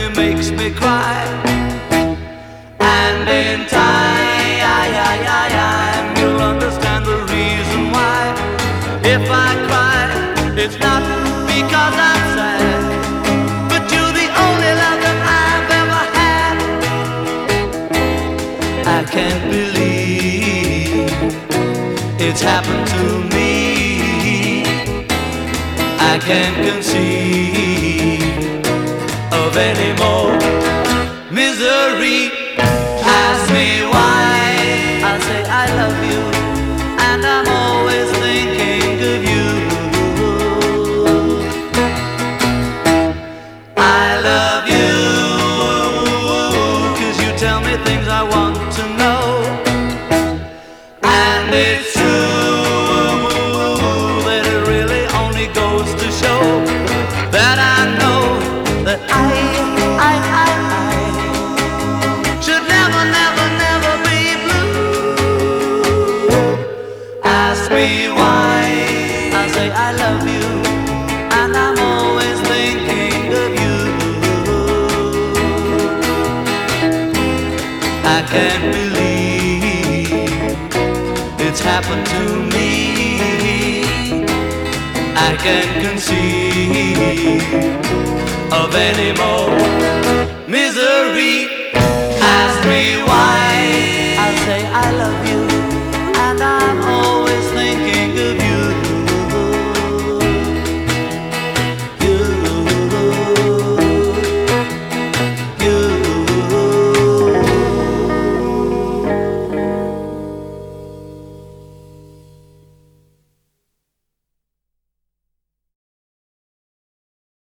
really makes me cry. And in time, you'll understand the reason why. If I cry, it's not because I'm sad, but you're the only love that I've ever had. I can't believe it's happened to me. I can't conceive of any more misery. Ask me why, I say I love you, and I'm always thinking of you. I love you, 'cause you tell me things I want to know, and it's true that it really only goes to show that I know that I should never, never, never be blue. Ask me why, I say I love you, and I'm always thinking of you. I can't believe it's happened to me. I can't conceive of any more